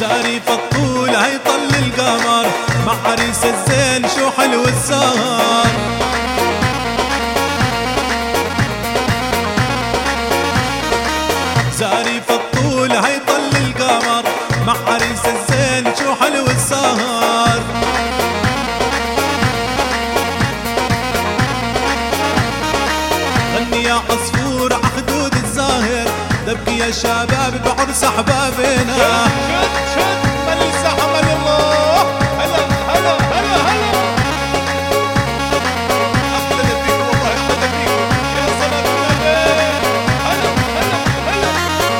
زاري فالطول هيطل القمر مع عريس الزين شو حلو السهر. زاري فالطول هيطل القمر مع عريس الزين شو حلو السهر. غني يا عصفور عخدود الزاهر تبكي يا شباب بعرس احبابنا. شد شد ملس عمل الله. هلا هلا هلا هلا احلى فيكم والله احلى فيكم يا صلاة النبي. هلا هلا هلا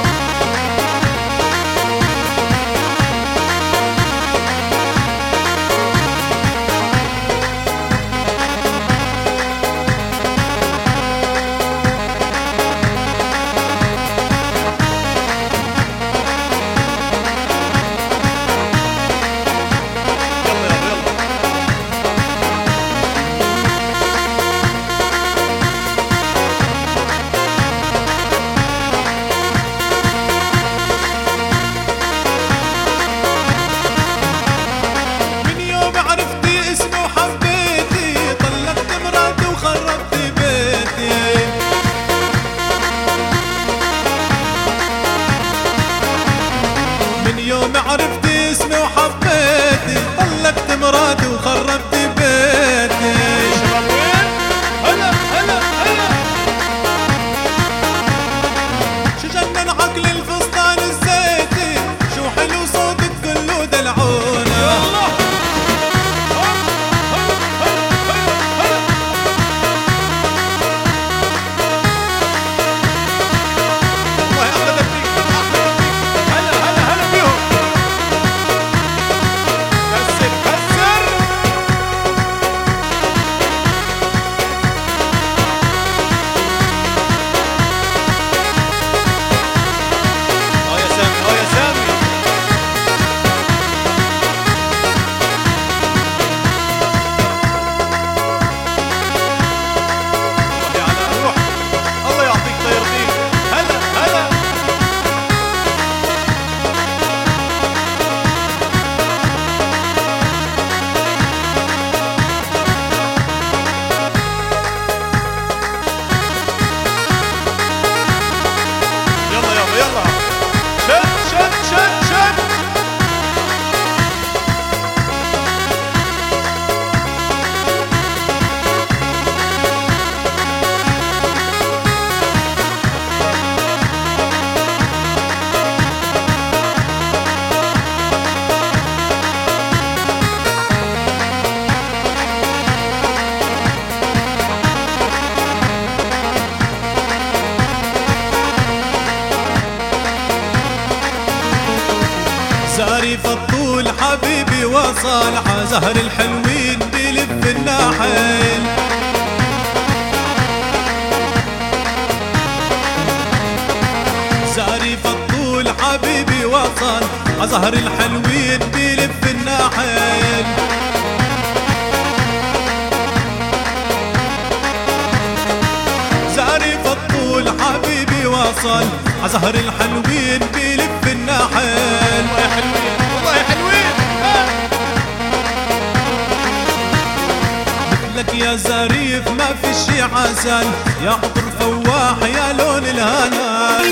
يوم عرفت اسمي وحبيتي طلقت مراتي وخربت بيتي. هلا هلا هلا شو جنن عقل الفستان الزيتي شو حلو صوتك كله دلعونا. زاري فالطول حبيبي وصل عزهر الحلوين بلف الناحل. زاري فالطول حبيبي وصل عزهر الحلوين بلف الناحل. زاري فالطول حبيبي وصل عزهر الحلوين بلف الناحل. والله حلوين والله حلوين. مثلك يا زريف ما في شي عسل يا عطر فواح يا لون الهنا.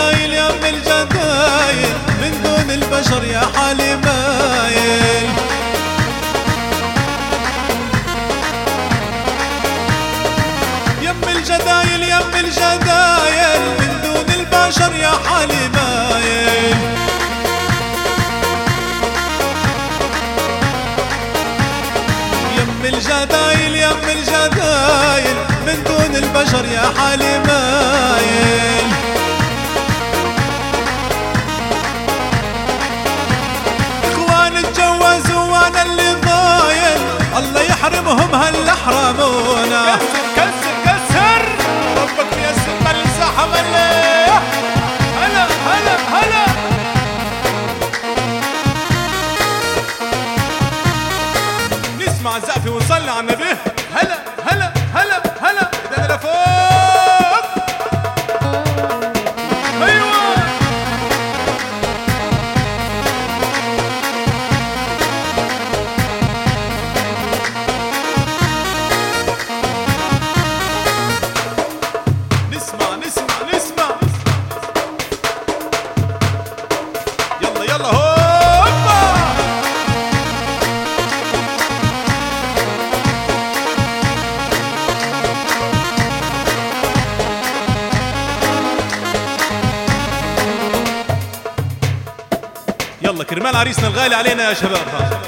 الجدايل يم الجدايل من دون البشر يا حالي مايل. يم الجدايل يم الجدايل من دون البشر يا حالي مايل. يم الجدايل يم الجدايل من دون البشر يا حالي مايل. اخوان اتجوزوا وانا اللي ضايل، الله يحرمهم هلا حرمونا. كسر كسر ربك يسر ملسحة مليح. هلا هلا هلا نسمع الزقفة ونصلي على النبي. هلا هلا هلا هلا ايدينا لفوق. ايوه نسمع نسمع نسمع. يلا يلا هوبا. يلا كرمال عريسنا الغالي علينا يا شباب.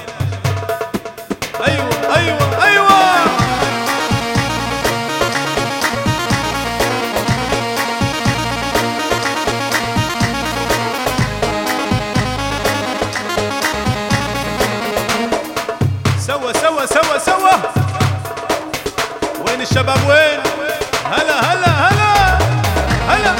ايوه ايوه ايوه سوا سوا سوا سوا. وين الشباب وين؟ هلا هلا هلا هلا.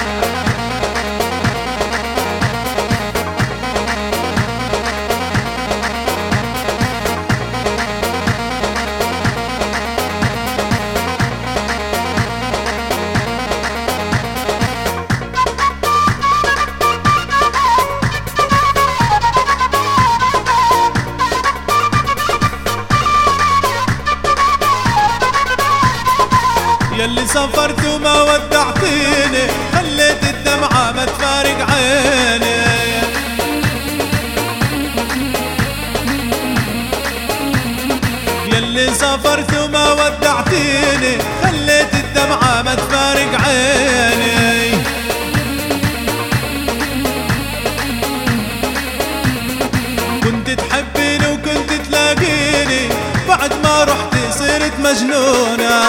يلي سافرت وما ودعتيني، خليت الدمعة ما تفارق عيني. يلي سافرت وما ودعتيني، خليت الدمعة ما تفارق عيني. كنت تحبيني وكنت تلاقيني، بعد ما رحت صرت مجنونة.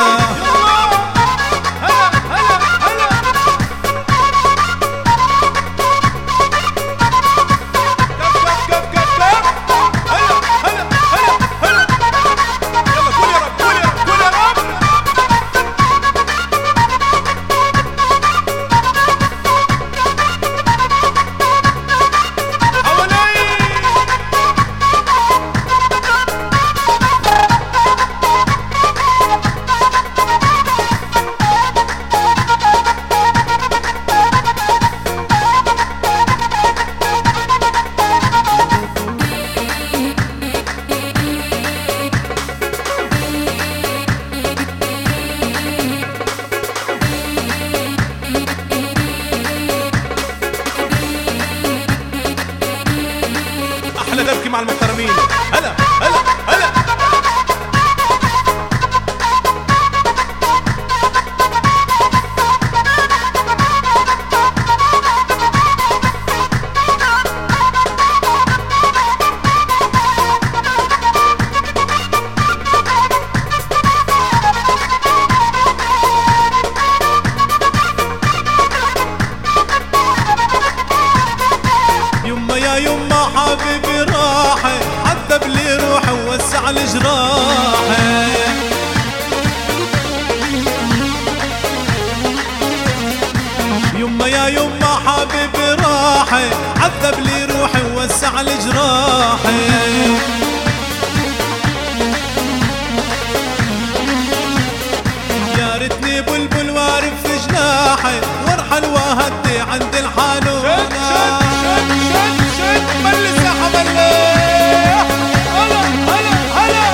احلى دبكة مع المحترمين. هلا هلا هلا. يما يا يما حبيبي راحي، عذب لي روحي ووسع الجراحي. يما يا يما حبيبي راحي، عذب لي روحي ووسع الجراحي. يا ريتني بلبل وارف في جناحي، وارحل وهدي عند الحانونة. ملسحة مليح. هلا هلا هلا.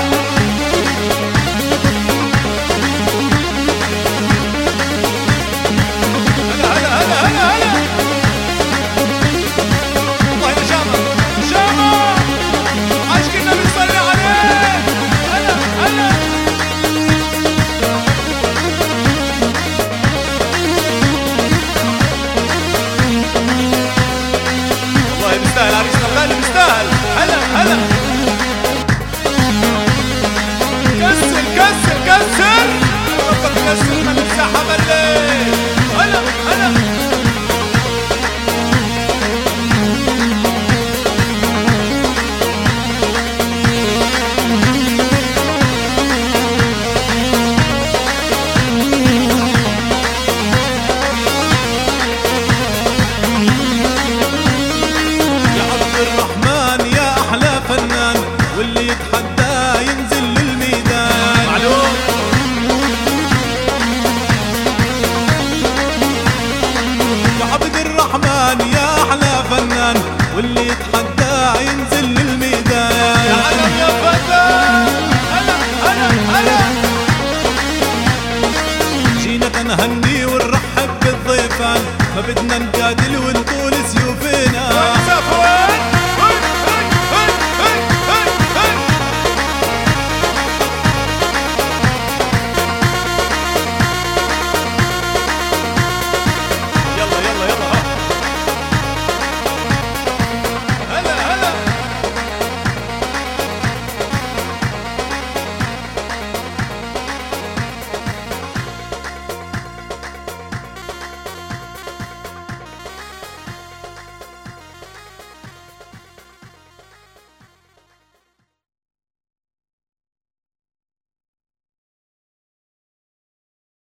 هلا هلا هلا هلا هلا. يستاهل عريسنا الغالي يستاهل. هلا هلا كسر كسر كسر ربك كسر من الساحة بالليل. هلا هلا واللي يتحدى ينزل للميدان. معلوم يا عبد الرحمن يا أحلى فنان واللي يتحدى ينزل للميدان. يا علم يا فتى هلا هلا هلا جينا نهني ونرحب بالضيفان ما بدنا نجادل ونطول سيوفنا.